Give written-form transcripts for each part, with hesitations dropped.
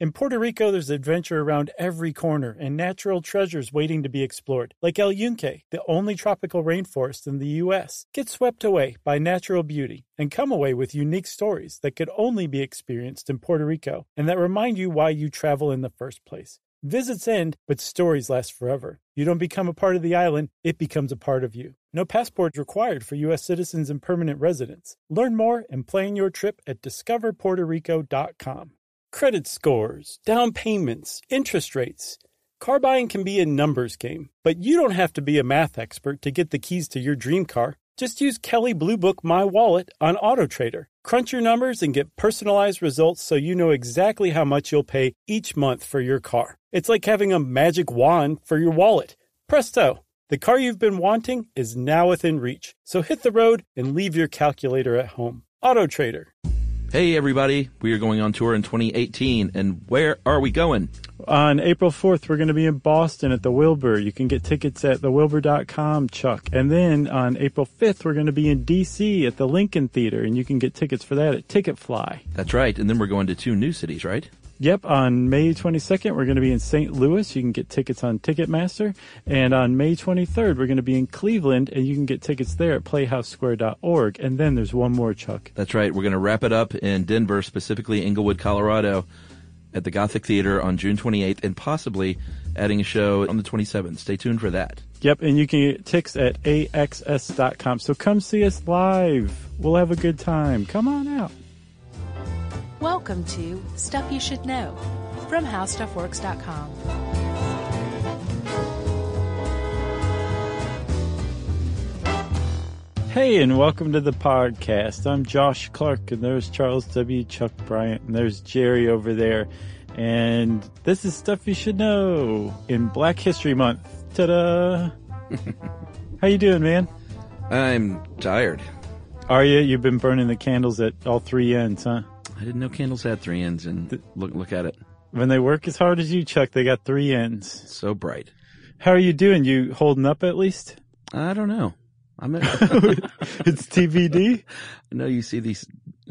In Puerto Rico, there's adventure around every corner and natural treasures waiting to be explored, like El Yunque, the only tropical rainforest in the U.S. Get swept away by natural beauty and come away with unique stories that could only be experienced in Puerto Rico and that remind you why you travel in the first place. Visits end, but stories last forever. You don't become a part of the island, it becomes a part of you. No passport required for U.S. citizens and permanent residents. Learn more and plan your trip at discoverpuertorico.com. Credit scores, down payments, interest rates. Car buying can be a numbers game, but you don't have to be a math expert to get the keys to your dream car. Just use Kelley Blue Book My Wallet on AutoTrader. Crunch your numbers and get personalized results so you know exactly how much you'll pay each month for your car. It's like having a magic wand for your wallet. Presto! The car you've been wanting is now within reach. So hit the road and leave your calculator at home. AutoTrader. Hey everybody, we are going on tour in 2018, and where are we going? On April 4th, we're going to be in Boston at the Wilbur. You can get tickets at thewilbur.com, Chuck. And then on April 5th, we're going to be in D.C. at the Lincoln Theater, and you can get tickets for that at Ticketfly. That's right, and then we're going to 2 new cities, right? Yep, on May 22nd, we're going to be in St. Louis. You can get tickets on Ticketmaster. And on May 23rd, we're going to be in Cleveland, and you can get tickets there at playhousesquare.org. And then there's one more, Chuck. That's right. We're going to wrap it up in Denver, specifically Englewood, Colorado, at the Gothic Theater on June 28th, and possibly adding a show on the 27th. Stay tuned for that. Yep, and you can get tickets at axs.com. So come see us live. We'll have a good time. Come on out. Welcome to Stuff You Should Know from HowStuffWorks.com. Hey, and welcome to the podcast. I'm Josh Clark, and there's Charles W. Chuck Bryant, and there's Jerry over there. And this is Stuff You Should Know in Black History Month. Ta-da! How you doing, man? I'm tired. Are you? You've been burning the candles at all 3 ends, huh? I didn't know candles had 3 ends, and look at it. When they work as hard as you, Chuck, they got 3 ends. So bright. How are you doing? You holding up at least? I don't know. It's TBD? I know you see these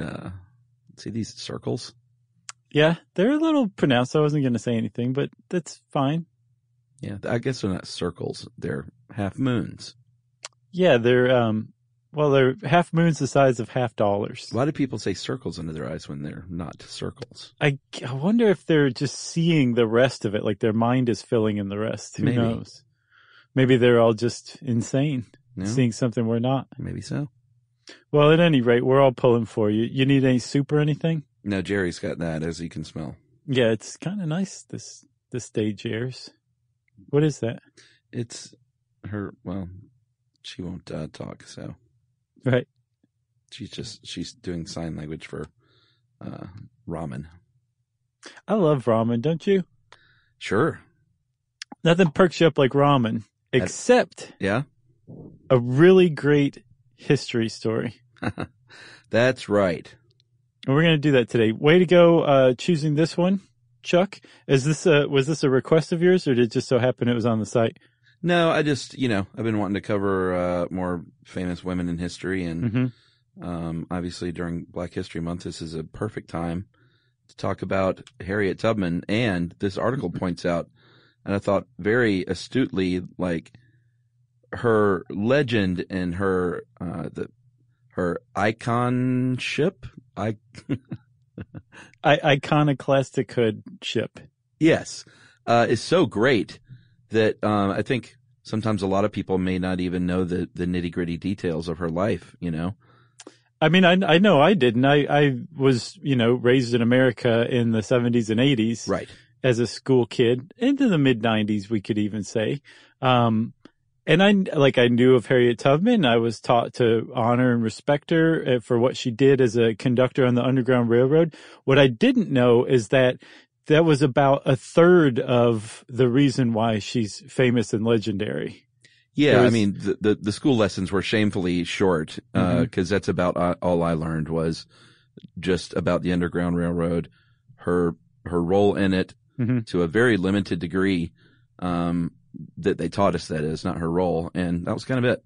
circles. Yeah, they're a little pronounced. I wasn't going to say anything, but that's fine. Yeah, I guess they're not circles. They're half moons. Yeah, they're half moons the size of half dollars. A lot of people say circles under their eyes when they're not circles. I wonder if they're just seeing the rest of it, like their mind is filling in the rest. Who knows? Maybe they're all just insane, seeing something we're not. Maybe so. Well, at any rate, we're all pulling for you. You need any soup or anything? No, Jerry's got that, as you can smell. Yeah, it's kind of nice, this stage airs. What is that? It's her, well, she won't talk, so. Right. She's doing sign language for ramen. I love ramen, don't you? Sure. Nothing perks you up like ramen, except a really great history story. That's right. And we're going to do that today. Way to go choosing this one, Chuck. Was this a request of yours, or did it just so happen it was on the site? No, I just, I've been wanting to cover more famous women in history, and obviously during Black History Month, this is a perfect time to talk about Harriet Tubman. And this article points out, and I thought very astutely, like her legend and her iconship, iconoclastichood-ship. Yes, is so great that I think sometimes a lot of people may not even know the nitty-gritty details of her life, I mean, I know I didn't. I was, raised in America in the 70s and 80s. Right. As a school kid, into the mid-90s, we could even say. And I knew of Harriet Tubman. I was taught to honor and respect her for what she did as a conductor on the Underground Railroad. What I didn't know is that was about a third of the reason why she's famous and legendary. Yeah, I mean, the school lessons were shamefully short, because that's about all I learned was just about the Underground Railroad, her role in it to a very limited degree, that they taught us, that is, not her role. And that was kind of it.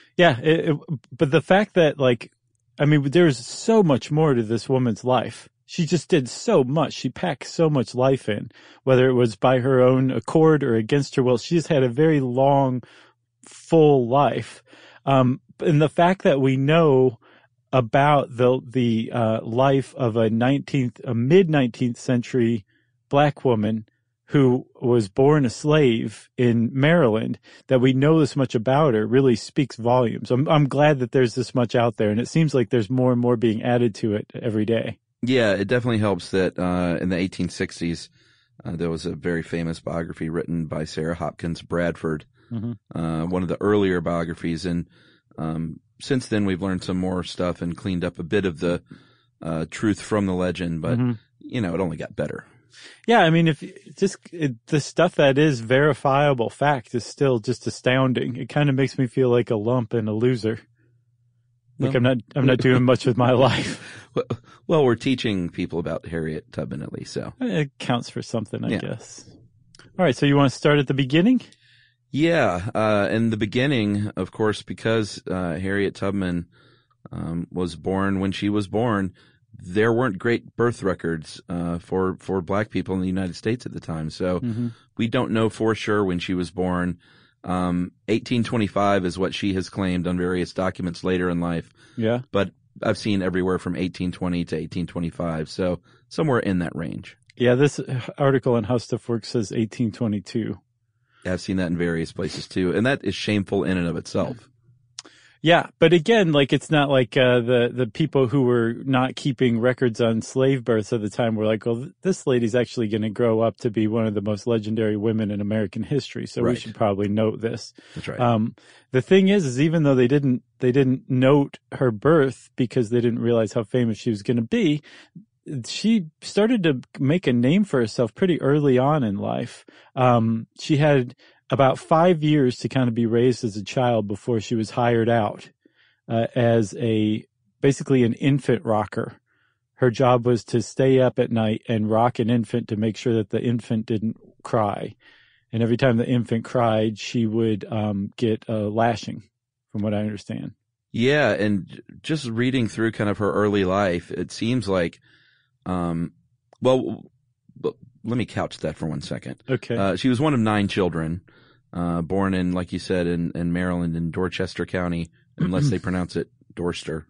Yeah. But the fact that, there's so much more to this woman's life. she just did so much. She packed so much life in, whether it was by her own accord or against her will. She just had a very long, full life. And the fact that we know about the life of a mid-19th century black woman who was born a slave in Maryland, that we know this much about her really speaks volumes. I'm glad that there's this much out there, and it seems like there's more and more being added to it every day. Yeah, it definitely helps that in the 1860s, there was a very famous biography written by Sarah Hopkins Bradford, one of the earlier biographies. And since then, we've learned some more stuff and cleaned up a bit of the truth from the legend, but, it only got better. Yeah, I mean, the stuff that is verifiable fact is still just astounding. It kind of makes me feel like a lump and a loser. Like I'm not doing much with my life. Well, we're teaching people about Harriet Tubman at least, so it counts for something, I guess. All right, so you want to start at the beginning? Yeah, in the beginning, of course, because Harriet Tubman was born when she was born, there weren't great birth records for black people in the United States at the time. So we don't know for sure when she was born. 1825 is what she has claimed on various documents later in life. Yeah. But I've seen everywhere from 1820 to 1825. So somewhere in that range. Yeah, this article on How Stuff Works says 1822. I've seen that in various places too. And that is shameful in and of itself. Yeah, but again, like it's not like the people who were not keeping records on slave births at the time were like, well, this lady's actually going to grow up to be one of the most legendary women in American history, so we should probably note this. That's right. The thing is even though they didn't note her birth because they didn't realize how famous she was going to be, she started to make a name for herself pretty early on in life. She had about 5 years to kind of be raised as a child before she was hired out as basically an infant rocker. Her job was to stay up at night and rock an infant to make sure that the infant didn't cry. And every time the infant cried, she would get a lashing, from what I understand. Yeah, and just reading through kind of her early life, it seems like, let me couch that for 1 second. Okay. She was one of 9 children. Born in, like you said, in Maryland, in Dorchester County, unless they pronounce it Dorster.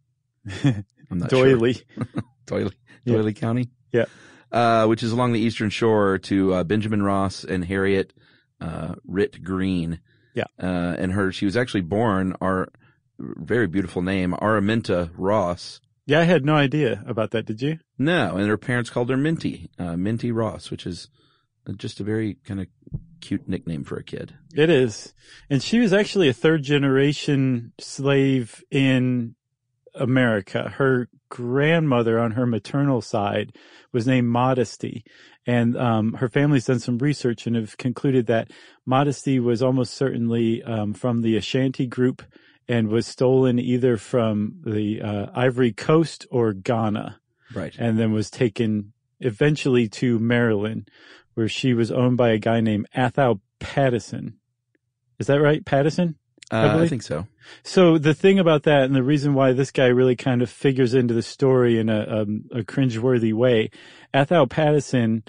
I'm not Doyley. Sure. Doyley County? Yeah. Which is along the eastern shore to Benjamin Ross and Harriet Ritt Green. Yeah. And she was actually born, our very beautiful name, Araminta Ross. Yeah, I had no idea about that. Did you? No, and her parents called her Minty, Minty Ross, which is just a very kind of cute nickname for a kid. It is. And she was actually a third-generation slave in America. Her grandmother on her maternal side was named Modesty. And her family's done some research and have concluded that Modesty was almost certainly from the Ashanti group and was stolen either from the Ivory Coast or Ghana. Right. And then was taken eventually to Maryland, where she was owned by a guy named Athol Pattison. Is that right? Pattison? I think so. So the thing about that, and the reason why this guy really kind of figures into the story in a cringeworthy way, Athol Pattison,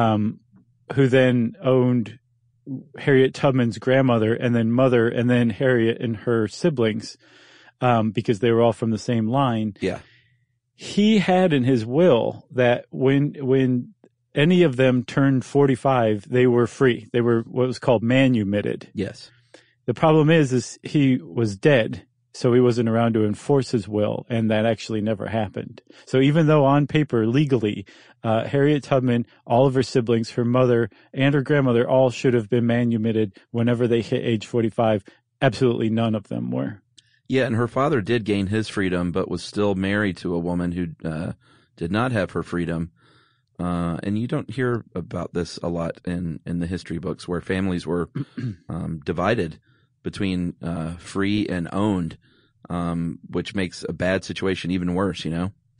who then owned Harriet Tubman's grandmother and then mother and then Harriet and her siblings, because they were all from the same line. Yeah. He had in his will that when any of them turned 45, they were free. They were what was called manumitted. Yes. The problem is he was dead, so he wasn't around to enforce his will, and that actually never happened. So even though on paper, legally, Harriet Tubman, all of her siblings, her mother, and her grandmother all should have been manumitted whenever they hit age 45, absolutely none of them were. Yeah, and her father did gain his freedom, but was still married to a woman who did not have her freedom. And you don't hear about this a lot in the history books where families were divided between free and owned, which makes a bad situation even worse, you know?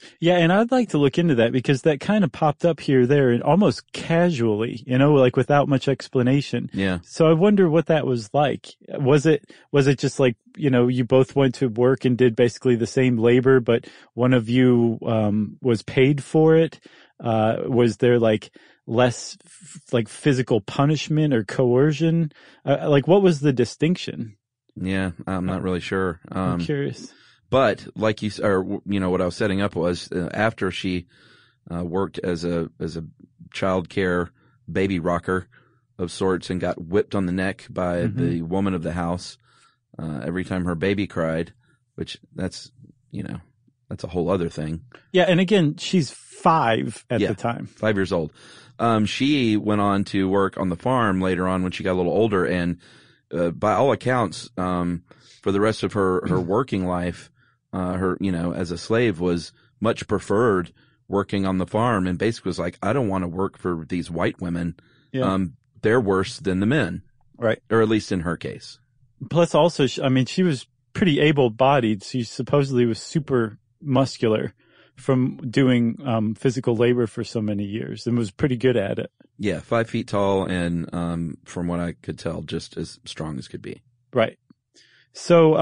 Yeah, and I'd like to look into that because that kind of popped up here, there, and almost casually, like without much explanation. Yeah. So I wonder what that was like. Was it just like, you both went to work and did basically the same labor, but one of you was paid for it? Was there like less like physical punishment or coercion? Like what was the distinction? Yeah, I'm not really sure. I'm curious. But like what I was setting up was after she worked as a child care baby rocker of sorts and got whipped on the neck by the woman of the house every time her baby cried, which that's a whole other thing. Yeah, and again, she's 5 at the time. 5 years old. She went on to work on the farm later on when she got a little older, and by all accounts, for the rest of her working life, her, as a slave was much preferred working on the farm, and basically was like, I don't want to work for these white women. Yeah. They're worse than the men. Right. Or at least in her case. Plus also, she was pretty able-bodied. She supposedly was super muscular from doing physical labor for so many years and was pretty good at it. Yeah, 5 feet tall and from what I could tell, just as strong as could be. Right. So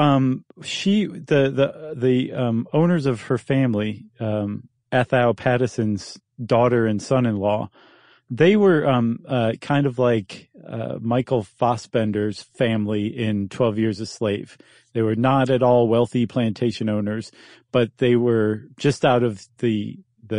the owners of her family, Athau Pattison's daughter and son-in-law, they were kind of like Michael Fassbender's family in 12 Years a Slave. They were not at all wealthy plantation owners, but they were just out of the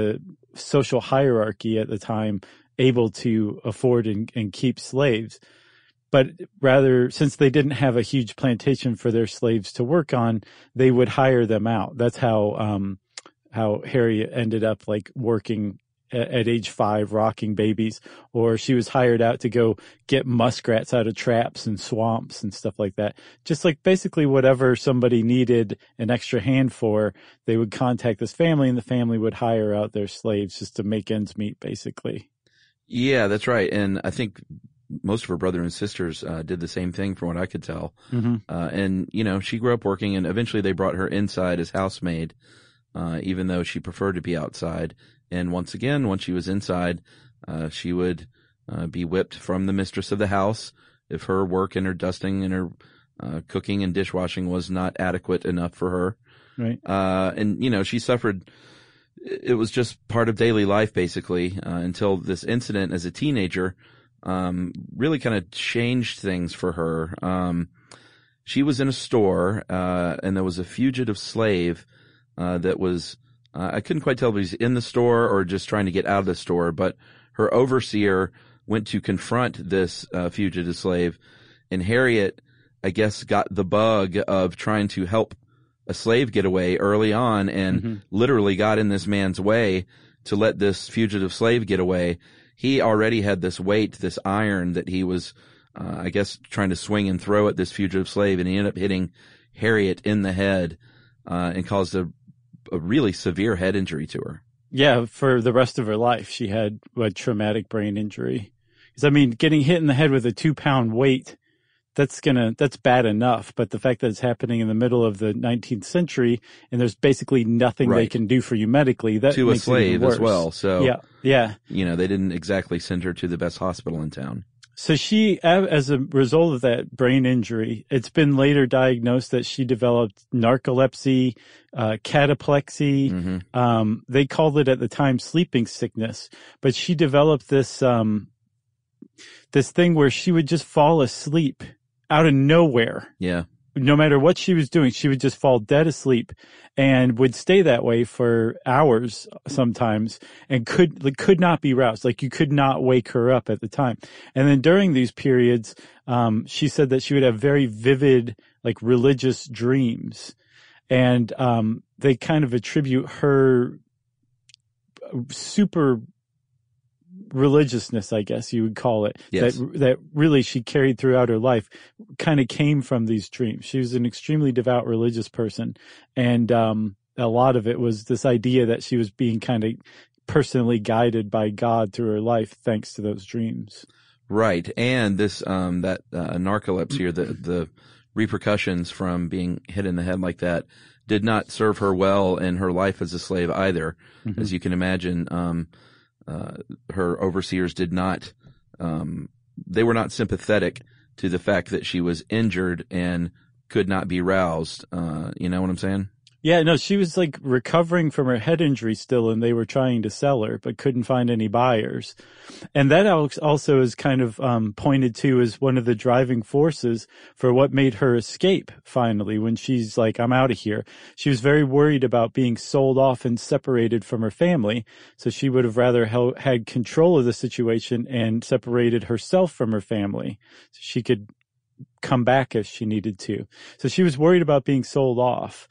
social hierarchy at the time, able to afford and keep slaves. But rather, since they didn't have a huge plantation for their slaves to work on, they would hire them out. That's how Harriet ended up like working at age 5, rocking babies, or she was hired out to go get muskrats out of traps and swamps and stuff like that. Just like basically whatever somebody needed an extra hand for, they would contact this family and the family would hire out their slaves just to make ends meet, basically. Yeah, that's right. And I think most of her brothers and sisters did the same thing from what I could tell. And, she grew up working, and eventually they brought her inside as housemaid, even though she preferred to be outside. And once again, once she was inside, she would be whipped from the mistress of the house if her work and her dusting and her cooking and dishwashing was not adequate enough for her. Right. And, she suffered. It was just part of daily life, basically, until this incident as a teenager really kind of changed things for her. She was in a store, and there was a fugitive slave that was I couldn't quite tell if he was in the store or just trying to get out of the store, but her overseer went to confront this fugitive slave, and Harriet, I guess, got the bug of trying to help a slave get away early on and literally got in this man's way to let this fugitive slave get away. He already had this weight, this iron that he was, I guess, trying to swing and throw at this fugitive slave, and he ended up hitting Harriet in the head and caused a really severe head injury to her. Yeah, for the rest of her life, she had a traumatic brain injury. Because, getting hit in the head with a 2-pound weight, that's bad enough. But the fact that it's happening in the middle of the 19th century and there's basically nothing they can do for you medically, that to makes a slave it worse. as well. So, yeah. They didn't exactly send her to the best hospital in town. So she, as a result of that brain injury, it's been later diagnosed that she developed narcolepsy, cataplexy. They called it at the time sleeping sickness, but she developed this thing where she would just fall asleep out of nowhere. Yeah. No matter what she was doing, she would just fall dead asleep and would stay that way for hours sometimes and could not be roused. Like you could not wake her up at the time. And then during these periods, she said that she would have very vivid, like religious dreams. And, they kind of attribute her super religiousness, I guess you would call it, yes, that really she carried throughout her life, kind of came from these dreams. She was an extremely devout religious person, and a lot of it was this idea that she was being kind of personally guided by God through her life thanks to those dreams. Right, and this narcolepsy or the repercussions from being hit in the head like that did not serve her well in her life as a slave either. Mm-hmm. As you can imagine, her overseers did not, they were not sympathetic to the fact that she was injured and could not be roused. You know what I'm saying? Yeah, no, she was like recovering from her head injury still, and they were trying to sell her, but couldn't find any buyers. And that also is kind of pointed to as one of the driving forces for what made her escape finally when she's like, I'm out of here. She was very worried about being sold off and separated from her family. So she would have rather had control of the situation and separated herself from her family so she could come back if she needed to. So she was worried about being sold off.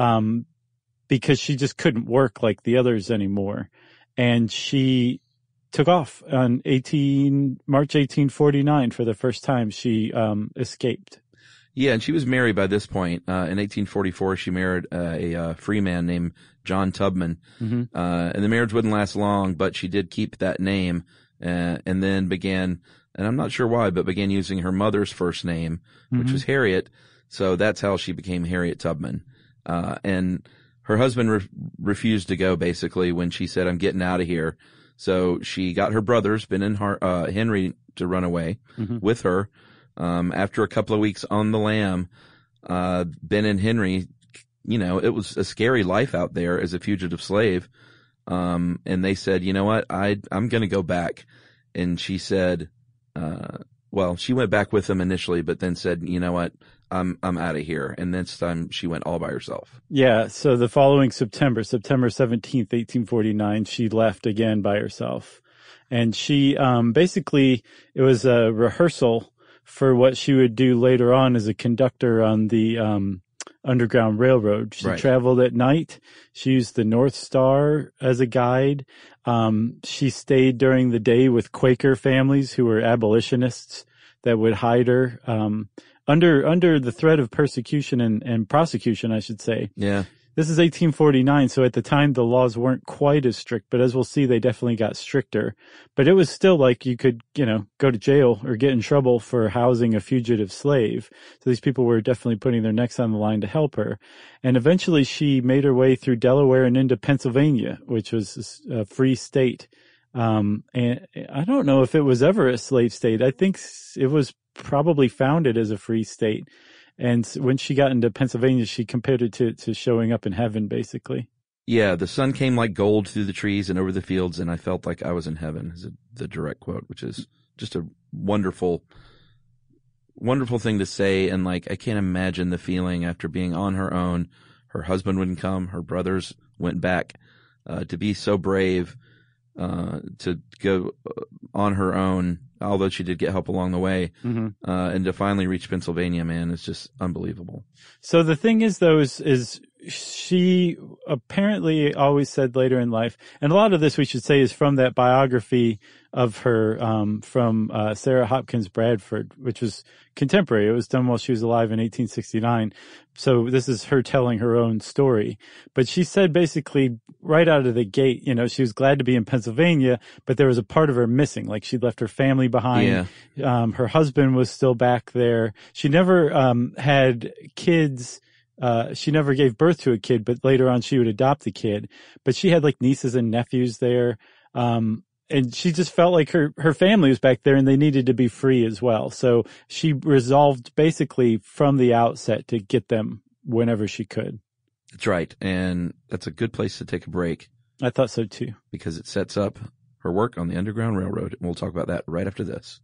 Because she just couldn't work like the others anymore. And she took off on March 1849 for the first time. She escaped. Yeah, and she was married by this point. In 1844, she married a free man named John Tubman. Mm-hmm. And the marriage wouldn't last long, but she did keep that name and then began, and I'm not sure why, but began using her mother's first name, which mm-hmm. was Harriet. So that's how she became Harriet Tubman. And her husband refused to go basically when she said, I'm getting out of here. So she got her brothers, Ben and Henry, to run away mm-hmm. with her. After a couple of weeks on the lam, Ben and Henry, you know, it was a scary life out there as a fugitive slave. And they said, you know what? I'm going to go back. And she said, she went back with them initially, but then said, you know what? I'm out of here. And this time she went all by herself. Yeah. So the following September 17th, 1849, she left again by herself. And she, basically, it was a rehearsal for what she would do later on as a conductor on the, Underground Railroad. She traveled at night. She used the North Star as a guide. She stayed during the day with Quaker families who were abolitionists that would hide her, under the threat of persecution and prosecution, I should say. Yeah. This is 1849, so at the time the laws weren't quite as strict, but as we'll see, they definitely got stricter. But it was still like you could, you know, go to jail or get in trouble for housing a fugitive slave. So these people were definitely putting their necks on the line to help her. And eventually she made her way through Delaware and into Pennsylvania, which was a free state. And I don't know if it was ever a slave state. I think it was probably founded as a free state. And when she got into Pennsylvania, she compared it to showing up in heaven, basically. Yeah, the sun came like gold through the trees and over the fields, and I felt like I was in heaven, is the direct quote, which is just a wonderful, wonderful thing to say. And like, I can't imagine the feeling after being on her own. Her husband wouldn't come. Her brothers went back, to be so brave, to go on her own, although she did get help along the way, mm-hmm. And to finally reach Pennsylvania, man, it's just unbelievable. So the thing is, though, is she apparently always said later in life, and a lot of this we should say is from that biography of her, from Sarah Hopkins Bradford, which was contemporary. It was done while she was alive in 1869. So this is her telling her own story. But she said basically right out of the gate, you know, she was glad to be in Pennsylvania, but there was a part of her missing. Like she'd left her family behind. Yeah. Her husband was still back there. She never, had kids. She never gave birth to a kid, but later on she would adopt the kid. But she had like nieces and nephews there. And she just felt like her family was back there and they needed to be free as well. So she resolved basically from the outset to get them whenever she could. That's right. And that's a good place to take a break. I thought so too. Because it sets up her work on the Underground Railroad. And we'll talk about that right after this.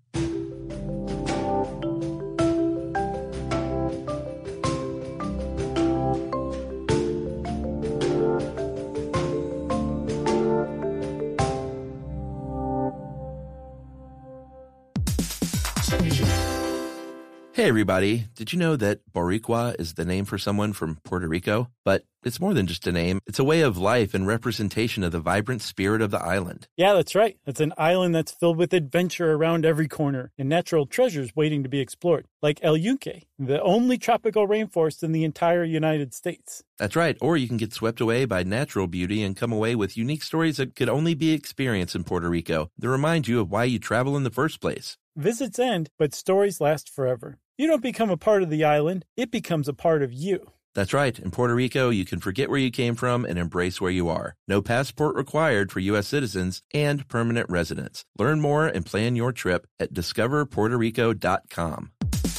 Hey everybody, did you know that Boricua is the name for someone from Puerto Rico? But it's more than just a name. It's a way of life and representation of the vibrant spirit of the island. Yeah, that's right. It's an island that's filled with adventure around every corner and natural treasures waiting to be explored, like El Yunque, the only tropical rainforest in the entire United States. That's right. Or you can get swept away by natural beauty and come away with unique stories that could only be experienced in Puerto Rico that remind you of why you travel in the first place. Visits end, but stories last forever. You don't become a part of the island, it becomes a part of you. That's right. In Puerto Rico, you can forget where you came from and embrace where you are. No passport required for U.S. citizens and permanent residents. Learn more and plan your trip at discoverpuertorico.com.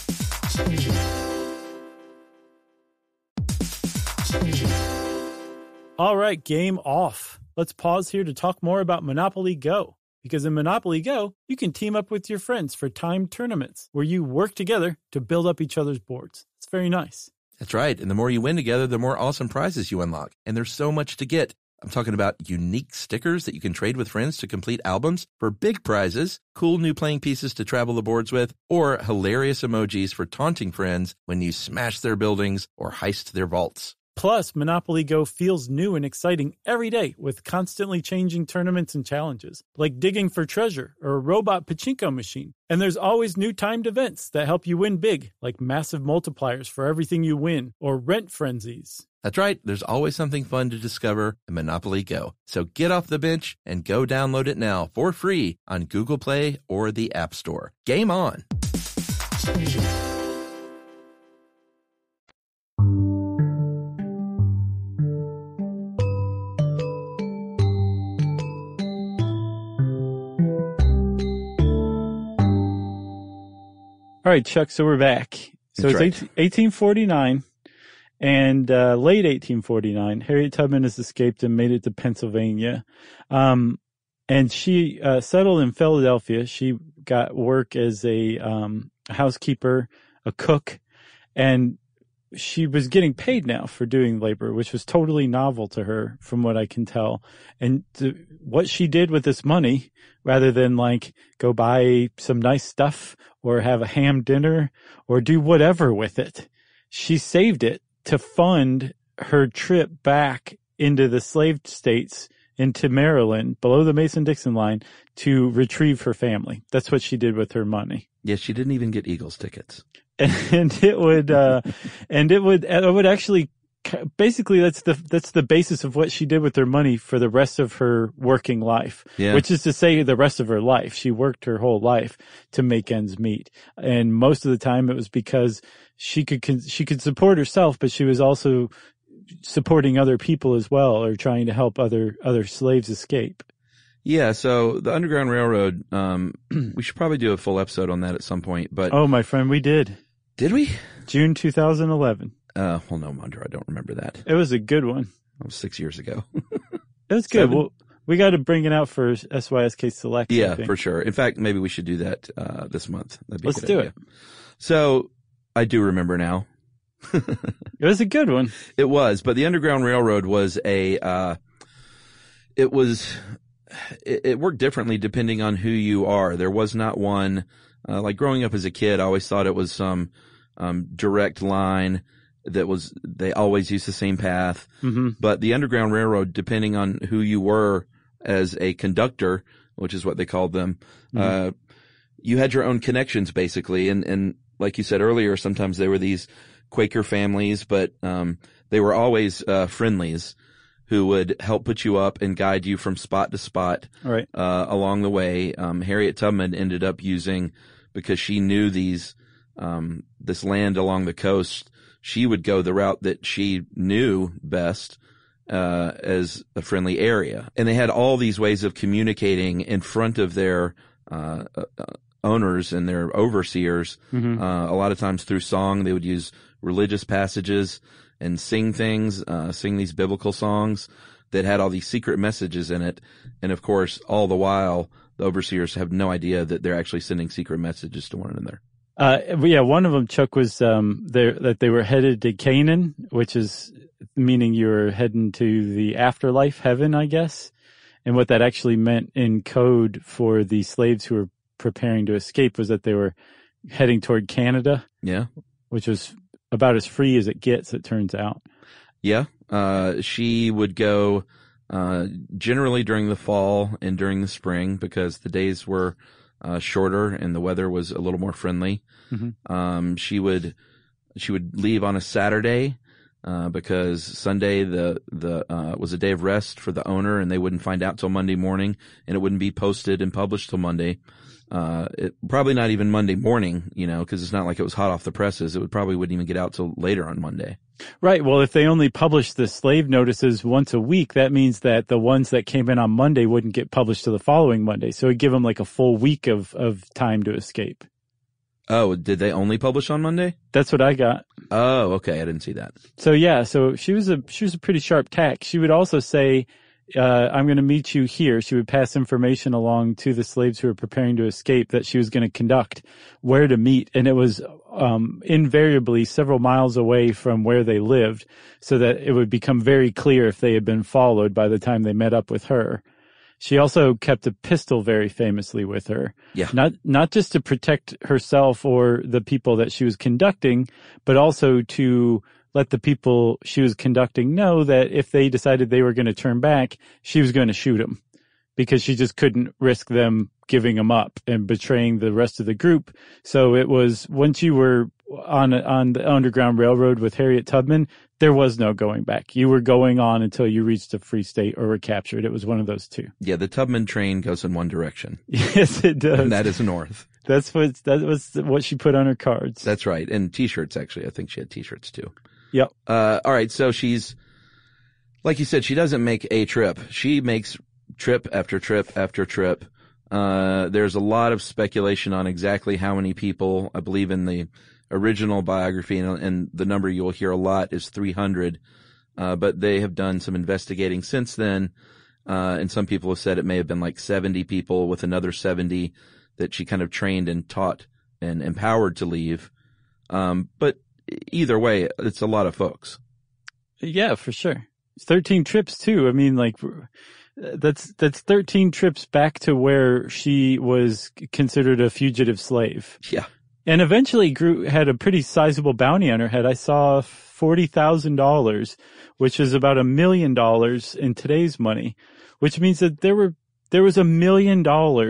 All right, game off. Let's pause here to talk more about Monopoly Go. Because in Monopoly Go, you can team up with your friends for timed tournaments where you work together to build up each other's boards. It's very nice. That's right. And the more you win together, the more awesome prizes you unlock. And there's so much to get. I'm talking about unique stickers that you can trade with friends to complete albums for big prizes, cool new playing pieces to travel the boards with, or hilarious emojis for taunting friends when you smash their buildings or heist their vaults. Plus, Monopoly Go feels new and exciting every day with constantly changing tournaments and challenges, like digging for treasure or a robot pachinko machine. And there's always new timed events that help you win big, like massive multipliers for everything you win or rent frenzies. That's right. There's always something fun to discover in Monopoly Go. So get off the bench and go download it now for free on Google Play or the App Store. Game on! All right, Chuck, so we're back. So it's 1849 and late 1849. Harriet Tubman has escaped and made it to Pennsylvania. And she settled in Philadelphia. She got work as a housekeeper, a cook, and she was getting paid now for doing labor, which was totally novel to her from what I can tell. And what she did with this money, rather than like go buy some nice stuff or have a ham dinner or do whatever with it, she saved it to fund her trip back into the slave states, into Maryland, below the Mason-Dixon line, to retrieve her family. That's what she did with her money. Yes, she didn't even get Eagles tickets. And it would actually, basically that's the basis of what she did with her money for the rest of her working life. Yeah. Which is to say the rest of her life. She worked her whole life to make ends meet. And most of the time it was because she could support herself, but she was also supporting other people as well, or trying to help other slaves escape. Yeah, so the Underground Railroad, we should probably do a full episode on that at some point, but... Oh, my friend, we did. Did we? June 2011. Well, no wonder I don't remember that. It was a good one. That was 6 years ago. It was good. Well, we got to bring it out for SYSK Select. Yeah, for sure. In fact, maybe we should do that this month. That'd be Let's do it. So, I do remember now. It was a good one. It was, but the Underground Railroad was it worked differently depending on who you are. There was not one, like growing up as a kid, I always thought it was some direct line they always used the same path. Mm-hmm. But the Underground Railroad, depending on who you were as a conductor, which is what they called them, mm-hmm. You had your own connections basically. And like you said earlier, sometimes they were these Quaker families, but they were always friendlies who would help put you up and guide you from spot to spot along the way. Harriet Tubman ended up using, because she knew this land along the coast, she would go the route that she knew best as a friendly area. And they had all these ways of communicating in front of their owners and their overseers. Mm-hmm. A lot of times through song, they would use religious passages and sing things, sing these biblical songs that had all these secret messages in it. And of course, all the while, the overseers have no idea that they're actually sending secret messages to one another. One of them, Chuck, was that they were headed to Canaan, which is meaning you were heading to the afterlife, heaven, I guess. And what that actually meant in code for the slaves who were preparing to escape was that they were heading toward Canada. Yeah. Which was about as free as it gets, it turns out. Yeah. She would go generally during the fall and during the spring because the days were shorter and the weather was a little more friendly. Mm-hmm. She would leave on a Saturday because Sunday was a day of rest for the owner, and they wouldn't find out till Monday morning, and it wouldn't be posted and published till Monday. Probably not even Monday morning, because it's not like it was hot off the presses. It wouldn't even get out till later on Monday. Right. Well, if they only published the slave notices once a week, that means that the ones that came in on Monday wouldn't get published till the following Monday. So it'd give them like a full week of time to escape. Oh, did they only publish on Monday? That's what I got. Oh, okay. I didn't see that. So yeah, so she was a pretty sharp tack. She would also say, I'm going to meet you here. She would pass information along to the slaves who were preparing to escape that she was going to conduct where to meet. And it was, invariably several miles away from where they lived, so that it would become very clear if they had been followed by the time they met up with her. She also kept a pistol very famously with her. Yeah. Not just to protect herself or the people that she was conducting, but also to let the people she was conducting know that if they decided they were going to turn back, she was going to shoot them, because she just couldn't risk them giving them up and betraying the rest of the group. So it was, once you were on the Underground Railroad with Harriet Tubman, there was no going back. You were going on until you reached a free state or were captured. It was one of those two. Yeah, the Tubman train goes in one direction. Yes, it does. And that is north. That was what she put on her cards. That's right. And T-shirts, actually. I think she had T-shirts too. Yep. All right. So she's, like you said, she doesn't make a trip. She makes trip after trip after trip. There's a lot of speculation on exactly how many people. I believe in the original biography, and the number you'll hear a lot is 300. But they have done some investigating since then. And some people have said it may have been like 70 people, with another 70 that she kind of trained and taught and empowered to leave. But either way, it's a lot of folks. Yeah, for sure. 13 trips too. I mean, like, that's 13 trips back to where she was considered a fugitive slave. Yeah. And eventually had a pretty sizable bounty on her head. I saw $40,000, which is about $1 million in today's money, which means that there was $1 million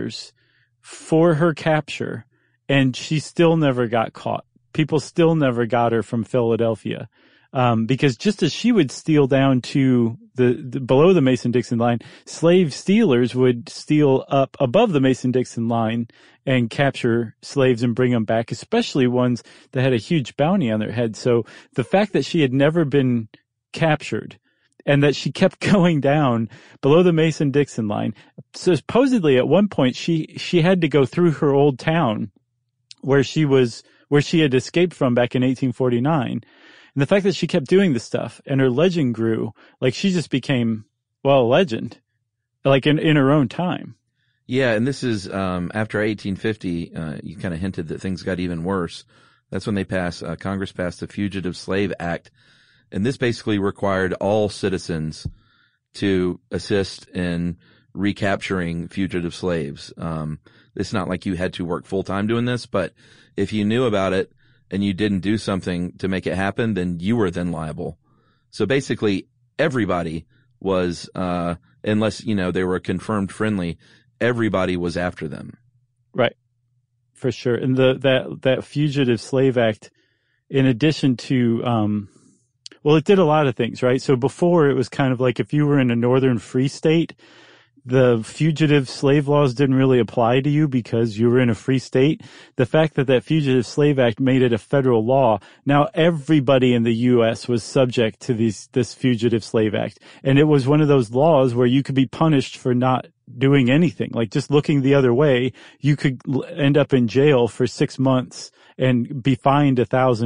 for her capture, and she still never got caught. People still never got her from Philadelphia. Because just as she would steal down to the below the Mason-Dixon line, slave stealers would steal up above the Mason-Dixon line and capture slaves and bring them back, especially ones that had a huge bounty on their head. So the fact that she had never been captured and that she kept going down below the Mason-Dixon line, so supposedly at one point she had to go through her old town where she had escaped from back in 1849. And the fact that she kept doing this stuff and her legend grew, like she just became, well, a legend, like in her own time. Yeah. And this is, after 1850, you kind of hinted that things got even worse. That's when Congress passed the Fugitive Slave Act. And this basically required all citizens to assist in recapturing fugitive slaves. It's not like you had to work full time doing this, but if you knew about it and you didn't do something to make it happen, then you were then liable. So basically everybody was, unless, they were confirmed friendly, everybody was after them. Right. For sure. And that Fugitive Slave Act, in addition to, it did a lot of things, right? So before, it was kind of like if you were in a northern free state, the fugitive slave laws didn't really apply to you because you were in a free state. The fact that Fugitive Slave Act made it a federal law, now everybody in the U.S. was subject to this Fugitive Slave Act. And it was one of those laws where you could be punished for not doing anything. Like just looking the other way, you could end up in jail for 6 months and be fined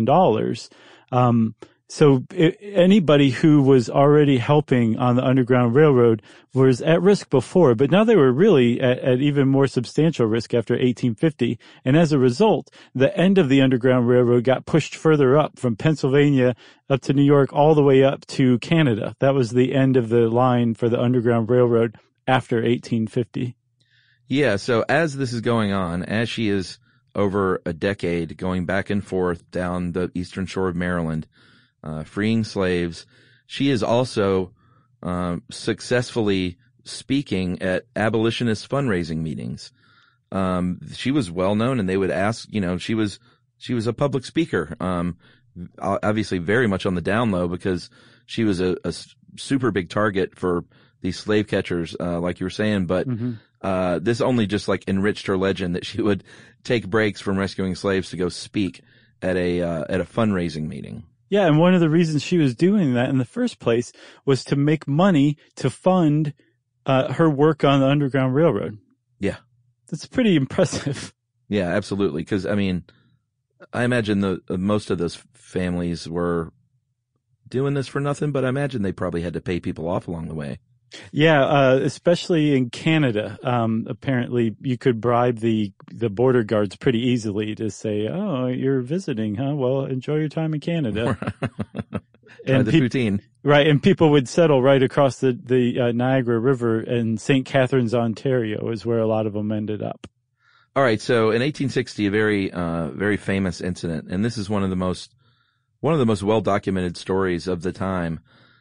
$1,000. So anybody who was already helping on the Underground Railroad was at risk before, but now they were really at even more substantial risk after 1850. And as a result, the end of the Underground Railroad got pushed further up from Pennsylvania up to New York, all the way up to Canada. That was the end of the line for the Underground Railroad after 1850. Yeah, so as this is going on, as she is over a decade going back and forth down the eastern shore of Maryland, freeing slaves, she is also successfully speaking at abolitionist fundraising meetings. She was well known, and they would ask, she was a public speaker. obviously very much on the down low because she was a super big target for these slave catchers, like you were saying. But this only just like enriched her legend that she would take breaks from rescuing slaves to go speak at a fundraising meeting. Yeah, and one of the reasons she was doing that in the first place was to make money to fund her work on the Underground Railroad. Yeah. That's pretty impressive. Yeah, absolutely. Because, I mean, I imagine most of those families were doing this for nothing, but I imagine they probably had to pay people off along the way. Yeah, especially in Canada. Apparently you could bribe the border guards pretty easily to say, "Oh, you're visiting, huh? Well, enjoy your time in Canada." And the poutine. Right, and people would settle right across the Niagara River, and St. Catharines, Ontario is where a lot of them ended up. All right, so in 1860, a very famous incident, and this is one of the most well documented stories of the time.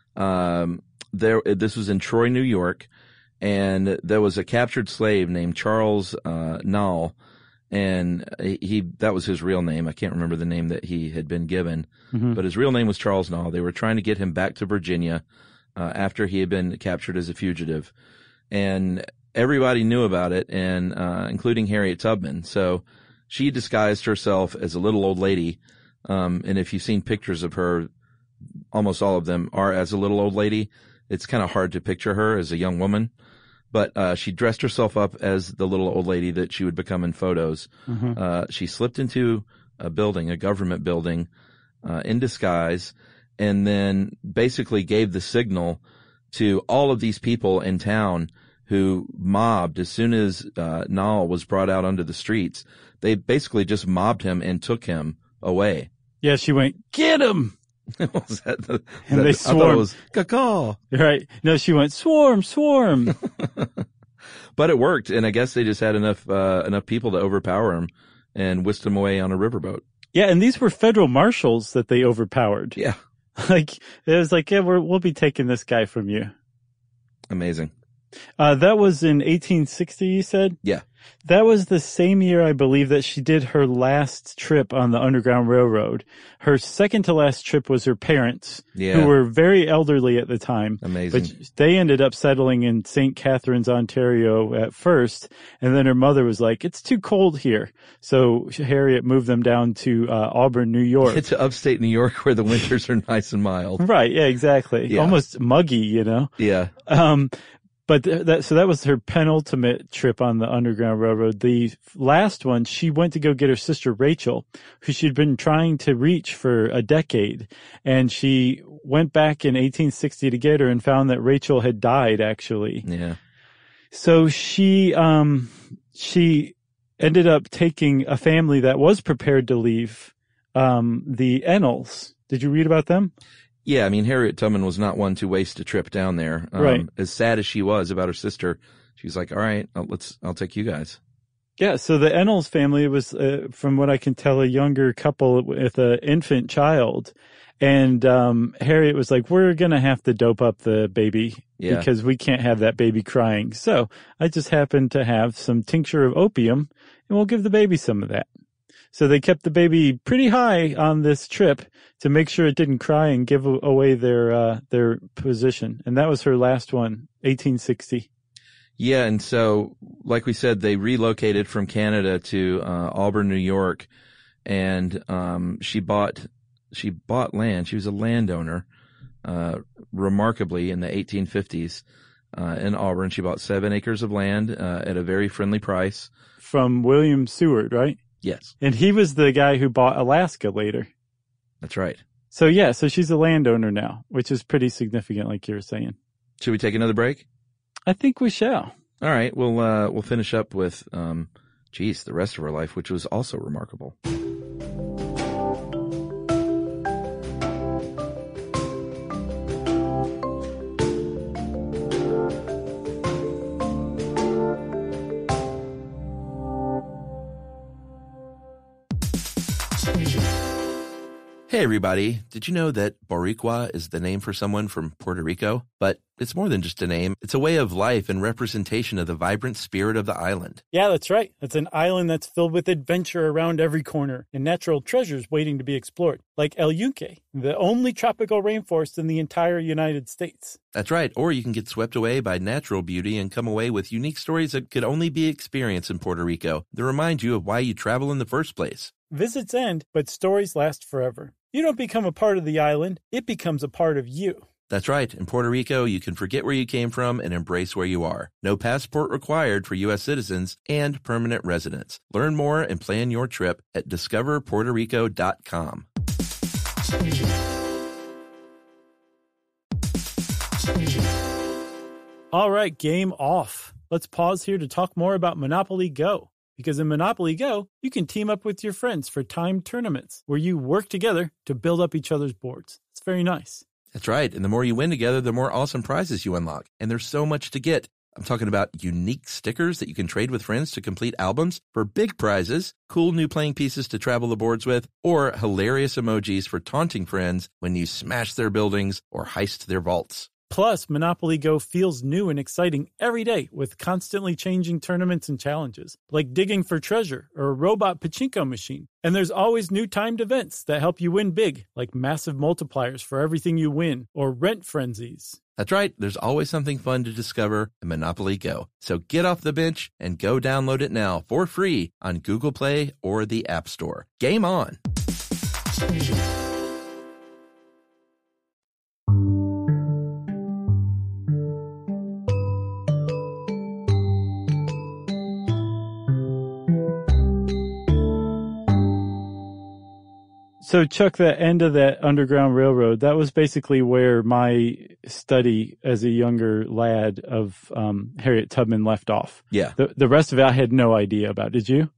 This was in Troy, New York, and there was a captured slave named Charles Nall, and that was his real name. I can't remember the name that he had been given, but his real name was Charles Nall. They were trying to get him back to Virginia after he had been captured as a fugitive, and everybody knew about it, and including Harriet Tubman. So she disguised herself as a little old lady, and if you've seen pictures of her, almost all of them are as a little old lady. It's kind of hard to picture her as a young woman, but she dressed herself up as the little old lady that she would become in photos. She slipped into a government building, in disguise, and then basically gave the signal to all of these people in town who mobbed as soon as Nall was brought out onto the streets. They basically just mobbed him and took him away. Yeah, she went, "Get him!" Was that and they swarmed. I thought it was caw. Right. No, she went, "Swarm, swarm." But it worked, and I guess they just had enough people to overpower him and whisked him away on a riverboat. Yeah, and these were federal marshals that they overpowered. Yeah. Like, it was like, yeah, we'll be taking this guy from you. Amazing. That was in 1860, you said? Yeah. That was the same year, I believe, that she did her last trip on the Underground Railroad. Her second to last trip was her parents, who were very elderly at the time. Amazing. But they ended up settling in St. Catharines, Ontario at first, and then her mother was like, "It's too cold here." So Harriet moved them down to Auburn, New York. It's upstate New York where the winters are nice and mild. Right, yeah, exactly. Yeah. Almost muggy, you know? Yeah. But that was her penultimate trip on the Underground Railroad. The last one, she went to go get her sister Rachel, who she'd been trying to reach for a decade. And she went back in 1860 to get her and found that Rachel had died, actually. Yeah. So she ended up taking a family that was prepared to leave, the Ennals. Did you read about them? Yeah, I mean, Harriet Tubman was not one to waste a trip down there. Right. As sad as she was about her sister, she was like, "All right, I'll take you guys." Yeah, so the Ennals family was, from what I can tell, a younger couple with an infant child. And Harriet was like, "We're going to have to dope up the baby because we can't have that baby crying. So I just happen to have some tincture of opium, and we'll give the baby some of that." So they kept the baby pretty high on this trip to make sure it didn't cry and give away their position. And that was her last one, 1860. Yeah, and so, like we said, they relocated from Canada to Auburn, New York, and she bought land. She was a landowner, remarkably, in the 1850s in Auburn. She bought 7 acres of land at a very friendly price. From William Seward, right? Yes. And he was the guy who bought Alaska later. That's right. So she's a landowner now, which is pretty significant, like you were saying. Should we take another break? I think we shall. All right. We'll finish up with, the rest of her life, which was also remarkable. Hey everybody, did you know that Boricua is the name for someone from Puerto Rico? But It's more than just a name. It's a way of life and representation of the vibrant spirit of the island. Yeah, that's right. It's an island that's filled with adventure around every corner and natural treasures waiting to be explored, like El Yunque, the only tropical rainforest in the entire United States. That's right. Or you can get swept away by natural beauty and come away with unique stories that could only be experienced in Puerto Rico that remind you of why you travel in the first place. Visits end, but stories last forever. You don't become a part of the island, it becomes a part of you. That's right. In Puerto Rico, you can forget where you came from and embrace where you are. No passport required for U.S. citizens and permanent residents. Learn more and plan your trip at discoverpuertorico.com. All right, game off. Let's pause here to talk more about Monopoly Go. Because in Monopoly Go, you can team up with your friends for timed tournaments where you work together to build up each other's boards. It's very nice. That's right. And the more you win together, the more awesome prizes you unlock. And there's so much to get. I'm talking about unique stickers that you can trade with friends to complete albums for big prizes, cool new playing pieces to travel the boards with, or hilarious emojis for taunting friends when you smash their buildings or heist their vaults. Plus, Monopoly Go feels new and exciting every day with constantly changing tournaments and challenges, like digging for treasure or a robot pachinko machine. And there's always new timed events that help you win big, like massive multipliers for everything you win or rent frenzies. That's right. There's always something fun to discover in Monopoly Go. So get off the bench and go download it now for free on Google Play or the App Store. Game on! So, Chuck, the end of that Underground Railroad, that was basically where my study as a younger lad of Harriet Tubman left off. Yeah. The rest of it I had no idea about. Did you?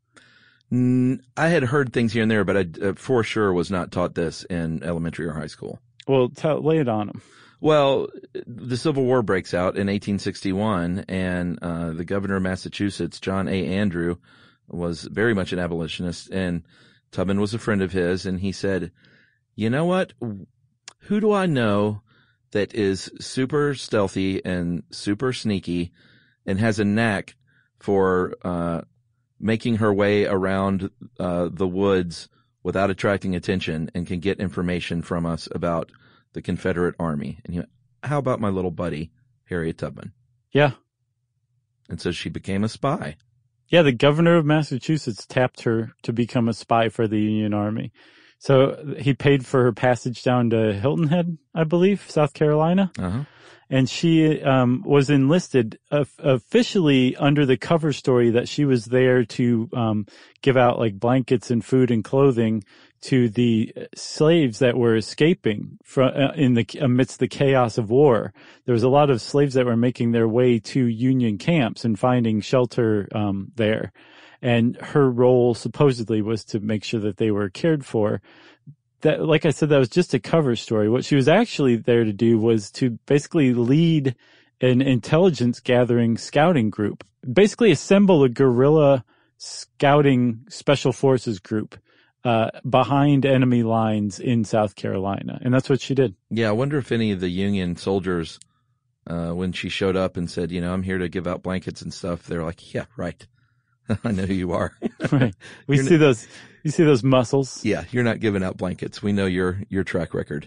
I had heard things here and there, but I for sure was not taught this in elementary or high school. Well, lay it on them. Well, the Civil War breaks out in 1861, and the governor of Massachusetts, John A. Andrew, was very much an abolitionist, and Tubman was a friend of his, and he said, you know what? Who do I know that is super stealthy and super sneaky and has a knack for making her way around the woods without attracting attention and can get information from us about the Confederate Army? And he went, how about my little buddy, Harriet Tubman? Yeah. And so she became a spy. Yeah, the governor of Massachusetts tapped her to become a spy for the Union Army. So he paid for her passage down to Hilton Head, I believe, South Carolina. Uh-huh. And she was enlisted officially under the cover story that she was there to give out like blankets and food and clothing to the slaves that were escaping amidst the chaos of war. There was a lot of slaves that were making their way to Union camps and finding shelter there. And her role supposedly was to make sure that they were cared for. That, like I said, that was just a cover story. What she was actually there to do was to basically lead an intelligence gathering scouting group, basically assemble a guerrilla scouting special forces group behind enemy lines in South Carolina. And that's what she did. Yeah, I wonder if any of the Union soldiers, when she showed up and said, I'm here to give out blankets and stuff, they're like, yeah, right. I know who you are. Right. You see those muscles. Yeah, you're not giving out blankets. We know your track record.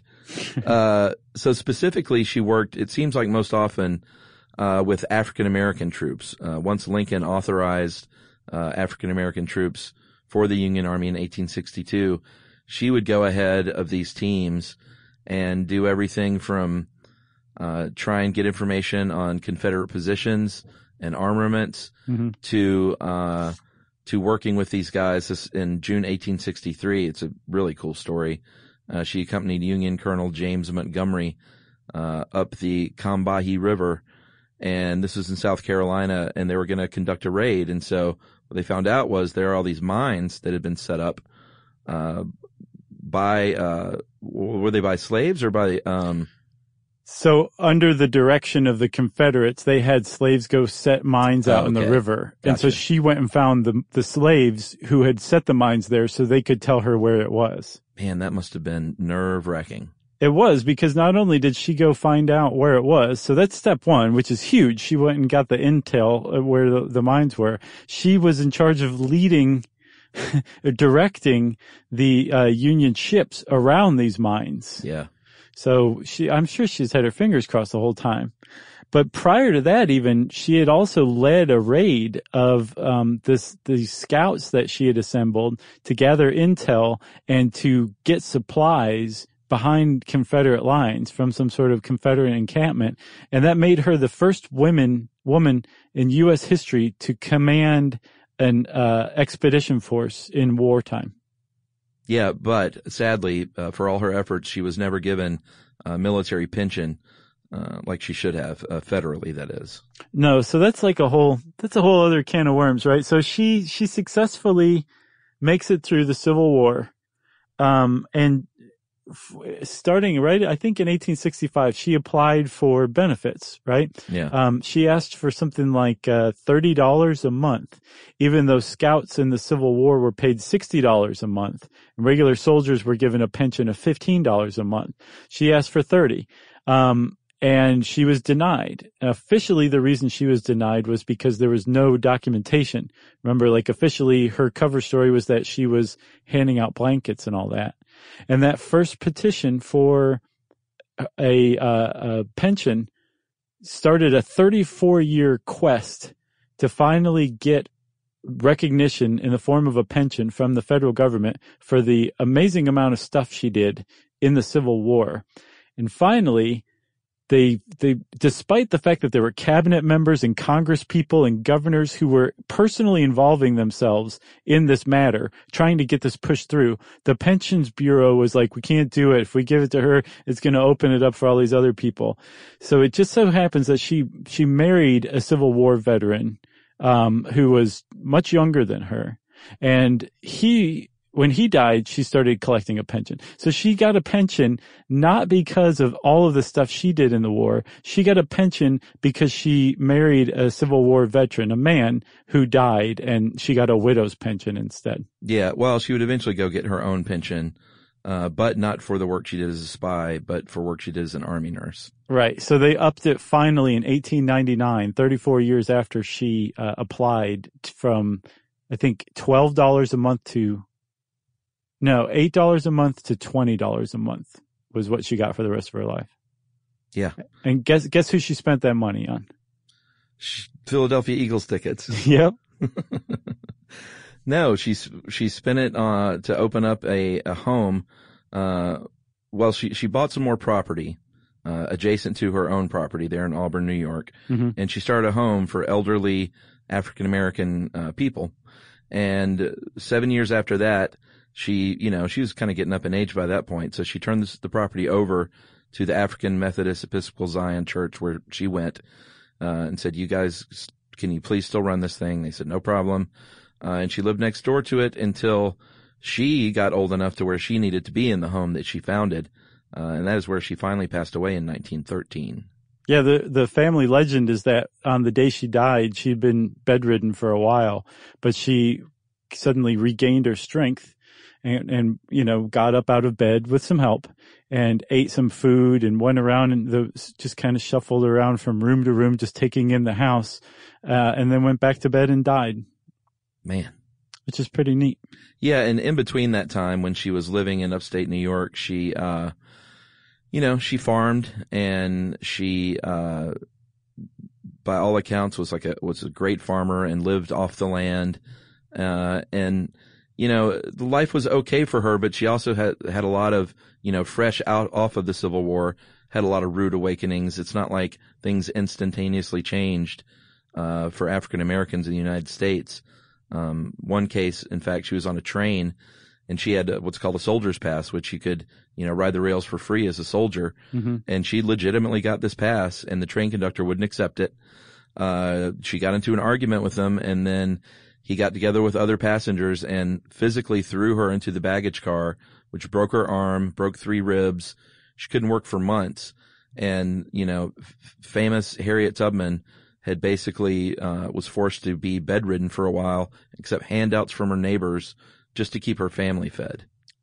So specifically, she worked, it seems like most often, with African-American troops. Once Lincoln authorized African-American troops for the Union Army in 1862, she would go ahead of these teams and do everything from try and get information on Confederate positions and armaments to working with these guys in June 1863. It's a really cool story. She accompanied Union Colonel James Montgomery up the Combahee River, and this was in South Carolina, and they were going to conduct a raid. And so what they found out was there are all these mines that had been set up were they by slaves or by So under the direction of the Confederates, they had slaves go set mines out in the river. Gotcha. And so she went and found the slaves who had set the mines there so they could tell her where it was. Man, that must have been nerve-wracking. It was, because not only did she go find out where it was, so that's step one, which is huge. She went and got the intel where the mines were. She was in charge of directing the Union ships around these mines. Yeah. So I'm sure she's had her fingers crossed the whole time. But prior to that, even, she had also led a raid of these scouts that she had assembled to gather intel and to get supplies behind Confederate lines from some sort of Confederate encampment. And that made her the first woman in U.S. history to command an expedition force in wartime. Yeah, but sadly, for all her efforts, she was never given a military pension like she should have, federally, that is. No, so that's a whole other can of worms, right? So she successfully makes it through the Civil War, and starting right, I think in 1865, she applied for benefits, right? Yeah. She asked for something like $30 a month, even though scouts in the Civil War were paid $60 a month, and regular soldiers were given a pension of $15 a month. She asked for $30. And she was denied. Officially, the reason she was denied was because there was no documentation. Remember, officially, her cover story was that she was handing out blankets and all that. And that first petition for a pension started a 34-year quest to finally get recognition in the form of a pension from the federal government for the amazing amount of stuff she did in the Civil War. And finally, they despite the fact that there were cabinet members and Congress people and governors who were personally involving themselves in this matter, trying to get this pushed through, the Pensions Bureau was like, we can't do it. If we give it to her, it's going to open it up for all these other people. So it just so happens that she married a Civil War veteran, who was much younger than her. And when he died, she started collecting a pension. So she got a pension not because of all of the stuff she did in the war. She got a pension because she married a Civil War veteran, a man who died, and she got a widow's pension instead. Yeah, well, she would eventually go get her own pension, but not for the work she did as a spy, but for work she did as an Army nurse. Right. So they upped it finally in 1899, 34 years after she applied, from, I think, $12 a month to... No, $8 a month to $20 a month was what she got for the rest of her life. Yeah. And guess who she spent that money on? Philadelphia Eagles tickets. Yep. No, she spent it to open up a home. Well, she bought some more property adjacent to her own property there in Auburn, New York, and she started a home for elderly African American people. And 7 years after that, she was kind of getting up in age by that point. So she turned the property over to the African Methodist Episcopal Zion Church, where she went, and said, you guys, can you please still run this thing? They said, no problem. And she lived next door to it until she got old enough to where she needed to be in the home that she founded. And that is where she finally passed away in 1913. Yeah, the family legend is that on the day she died, she'd been bedridden for a while, but she suddenly regained her strength and got up out of bed with some help and ate some food and went around and just kind of shuffled around from room to room, just taking in the house, and then went back to bed and died. Man. Which is pretty neat. Yeah, and in between that time when she was living in upstate New York, she, she farmed, and she, by all accounts was a great farmer and lived off the land. Life was okay for her, but she also had a lot of, fresh off of the Civil War, had a lot of rude awakenings. It's not like things instantaneously changed, for African Americans in the United States. One case, in fact, she was on a train and she had what's called a soldier's pass, which you could, ride the rails for free as a soldier. Mm-hmm. And she legitimately got this pass, and the train conductor wouldn't accept it. She got into an argument with him, and then he got together with other passengers and physically threw her into the baggage car, which broke her arm, broke 3 ribs. She couldn't work for months. And, famous Harriet Tubman had basically, was forced to be bedridden for a while, accept handouts from her neighbors just to keep her family fed.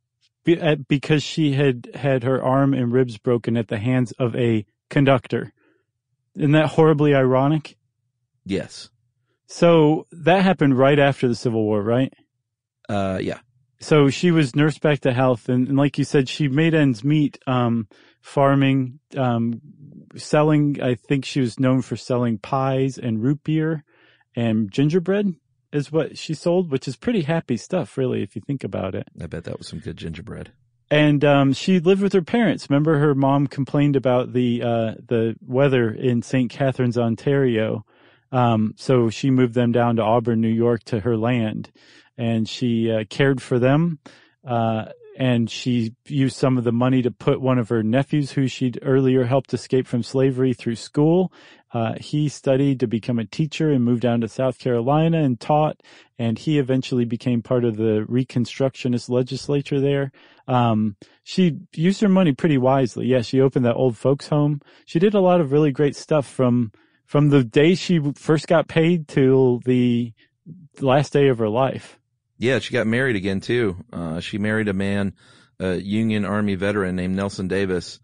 because she had her arm and ribs broken at the hands of a conductor. Isn't that horribly ironic? Yes. So that happened right after the Civil War, right? Yeah. So she was nursed back to health, and like you said, she made ends meet, farming, selling. I think she was known for selling pies and root beer and gingerbread is what she sold, which is pretty happy stuff, really, if you think about it. I bet that was some good gingerbread. And she lived with her parents. Remember, her mom complained about the weather in St. Catharines, Ontario. So she moved them down to Auburn, New York, to her land, and she cared for them. And she used some of the money to put one of her nephews, who she'd earlier helped escape from slavery, through school. He studied to become a teacher and moved down to South Carolina and taught, and he eventually became part of the Reconstructionist legislature there. She used her money pretty wisely. Yeah, she opened that old folks home. She did a lot of really great stuff from the day she first got paid till the last day of her life. Yeah, she got married again too. She married a man, a Union Army veteran named Nelson Davis,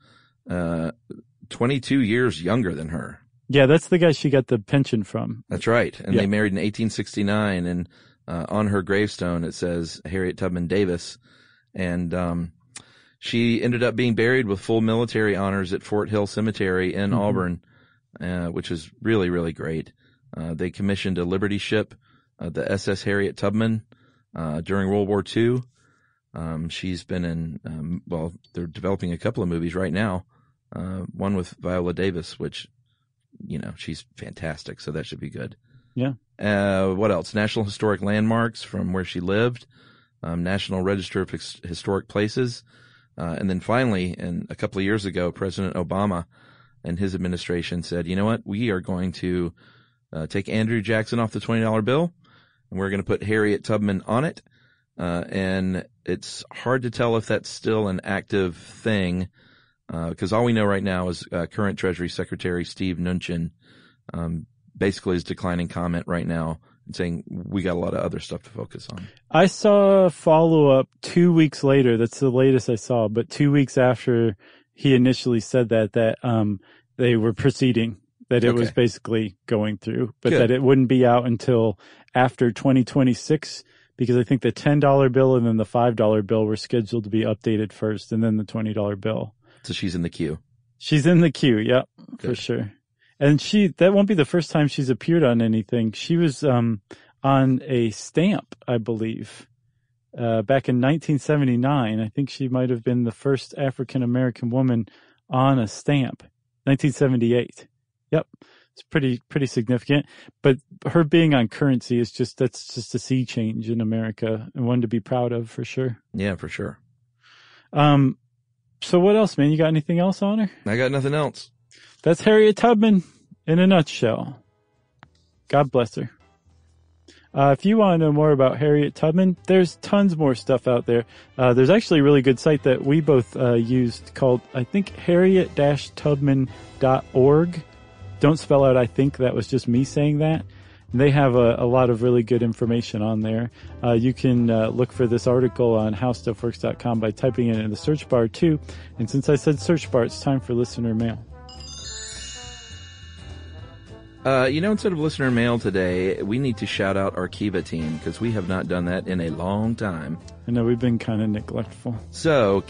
22 years younger than her. Yeah, that's the guy she got the pension from. That's right. And They married in 1869, and on her gravestone it says Harriet Tubman Davis. And she ended up being buried with full military honors at Fort Hill Cemetery in Auburn, which is really, really great. They commissioned a Liberty ship, the SS Harriet Tubman, during World War II. She's been in, they're developing a couple of movies right now. One with Viola Davis, which, she's fantastic, so that should be good. Yeah. What else? National Historic Landmarks from where she lived, National Register of Historic Places. And then finally, a couple of years ago, President Obama and his administration said, you know what? We are going to take Andrew Jackson off the $20 bill, and we're going to put Harriet Tubman on it. And it's hard to tell if that's still an active thing, because all we know right now is current Treasury Secretary Steve Mnuchin basically is declining comment right now and saying we got a lot of other stuff to focus on. I saw a follow-up 2 weeks later. That's the latest I saw, but 2 weeks after he initially said that they were proceeding, that it was basically going through, but that it wouldn't be out until after 2026, because I think the $10 bill and then the $5 bill were scheduled to be updated first, and then the $20 bill. So she's in the queue. She's in the queue, yep, for sure. And that won't be the first time she's appeared on anything. She was on a stamp, I believe, back in 1979. I think she might have been the first African-American woman on a stamp. 1978. Yep. It's pretty significant. But her being on currency that's just a sea change in America, and one to be proud of, for sure. Yeah, for sure. So what else, man? You got anything else on her? I got nothing else. That's Harriet Tubman in a nutshell. God bless her. If you want to know more about Harriet Tubman, there's tons more stuff out there. There's actually a really good site that we both used called, I think, harriet-tubman.org. Don't spell out I think, that was just me saying that. They have a lot of really good information on there. You can look for this article on howstuffworks.com by typing it in the search bar too. And since I said search bar, it's time for listener mail. Instead of listener mail today, we need to shout out our Kiva team, because we have not done that in a long time. I know, we've been kind of neglectful. So,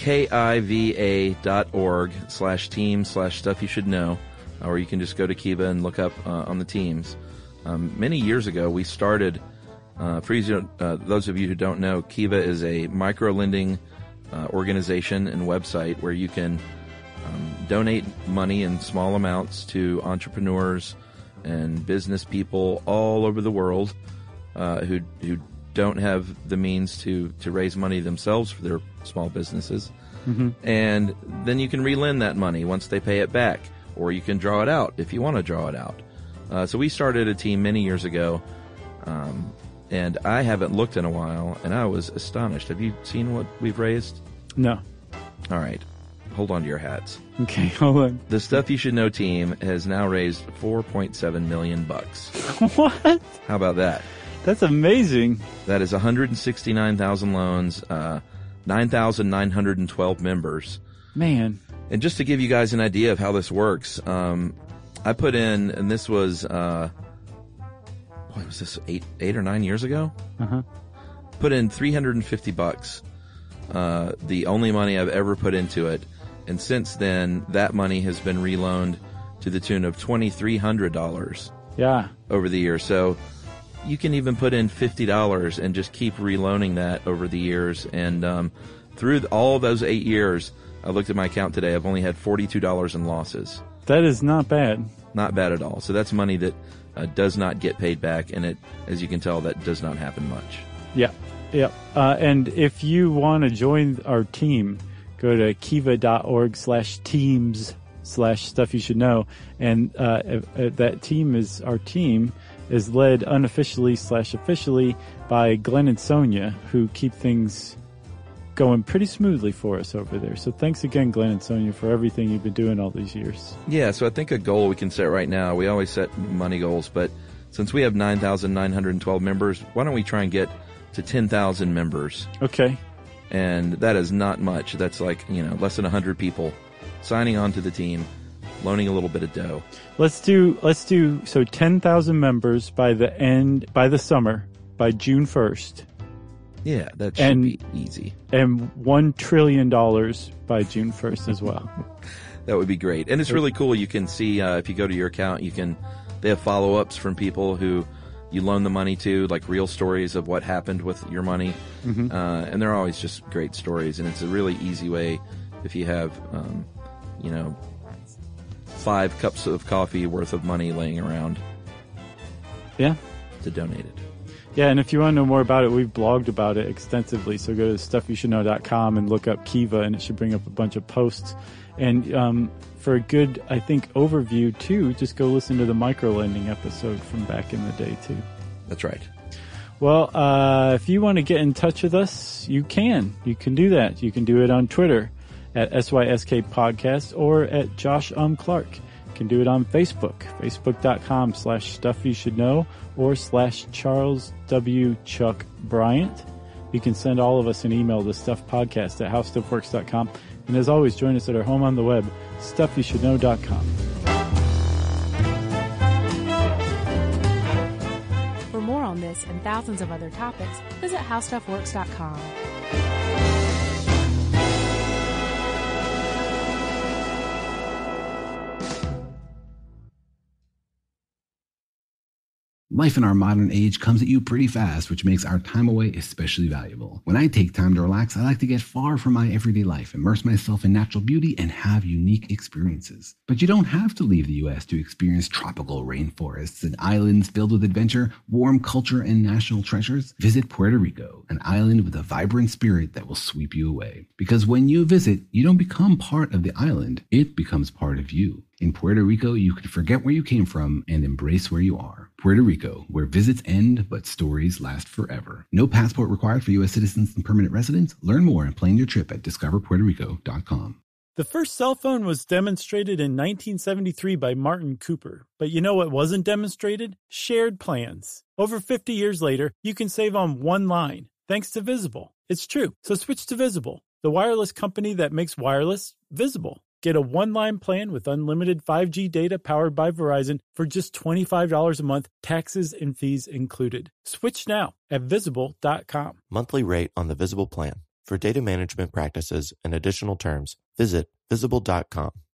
kiva.org/team/stuff you should know, or you can just go to Kiva and look up on the teams. Many years ago, we started, for those of you who don't know, Kiva is a micro-lending organization and website where you can donate money in small amounts to entrepreneurs and business people all over the world who don't have the means to raise money themselves for their small businesses. Mm-hmm. And then you can relend that money once they pay it back, or you can draw it out if you want to draw it out. So we started a team many years ago, and I haven't looked in a while, and I was astonished. Have you seen what we've raised? No. All right. Hold on to your hats. Okay, hold on. The Stuff You Should Know team has now raised $4.7 million. What? How about that? That's amazing. That is 169,000 loans, 9,912 members. Man. And just to give you guys an idea of how this works, I put in, and this was, what was this, eight or 9 years ago? Uh-huh. Put in $350, the only money I've ever put into it. And since then, that money has been reloaned to the tune of $2,300. Yeah. Over the year. So you can even put in $50 and just keep reloaning that over the years. And through all those 8 years, I looked at my account today, I've only had $42 in losses. That is not bad. Not bad at all. So that's money that does not get paid back, and it, as you can tell, that does not happen much. Yeah. Yeah. And if you want to join our team, go to kiva.org/teams/stuff you should know. And that team is, our team is led unofficially/officially by Glenn and Sonia, who keep things going pretty smoothly for us over there. So thanks again, Glenn and Sonia, for everything you've been doing all these years. Yeah, so I think a goal we can set right now, we always set money goals, but since we have 9,912 members, why don't we try and get to 10,000 members? Okay. And that is not much. That's like, less than 100 people signing on to the team, loaning a little bit of dough. Let's do so 10,000 members by the summer, by June 1st. Yeah, that should be easy. And $1 trillion by June 1st as well. That would be great. And it's really cool. You can see, if you go to your account, they have follow-ups from people who you loan the money to, like real stories of what happened with your money. Mm-hmm. And they're always just great stories. And it's a really easy way if you have, 5 cups of coffee worth of money laying around. Yeah. To donate it. Yeah, and if you want to know more about it, we've blogged about it extensively. So go to stuffyoushouldknow.com and look up Kiva, and it should bring up a bunch of posts. And for a good, I think, overview, too, just go listen to the microlending episode from back in the day, too. That's right. Well, if you want to get in touch with us, you can. You can do that. You can do it on Twitter at SYSK Podcast or at Josh Clark. You can do it on Facebook, facebook.com/StuffYouShouldKnow or /Charles W. Chuck Bryant. You can send all of us an email to stuffpodcast@howstuffworks.com. And as always, join us at our home on the web, stuffyoushouldknow.com. For more on this and thousands of other topics, visit howstuffworks.com. Life in our modern age comes at you pretty fast, which makes our time away especially valuable. When I take time to relax, I like to get far from my everyday life, immerse myself in natural beauty, and have unique experiences. But you don't have to leave the U.S. to experience tropical rainforests and islands filled with adventure, warm culture, and national treasures. Visit Puerto Rico, an island with a vibrant spirit that will sweep you away. Because when you visit, you don't become part of the island, it becomes part of you. In Puerto Rico, you can forget where you came from and embrace where you are. Puerto Rico, where visits end, but stories last forever. No passport required for U.S. citizens and permanent residents. Learn more and plan your trip at discoverpuertorico.com. The first cell phone was demonstrated in 1973 by Martin Cooper. But you know what wasn't demonstrated? Shared plans. Over 50 years later, you can save on one line, thanks to Visible. It's true. So switch to Visible, the wireless company that makes wireless visible. Get a one-line plan with unlimited 5G data powered by Verizon for just $25 a month, taxes and fees included. Switch now at Visible.com. Monthly rate on the Visible plan. For data management practices and additional terms, visit Visible.com.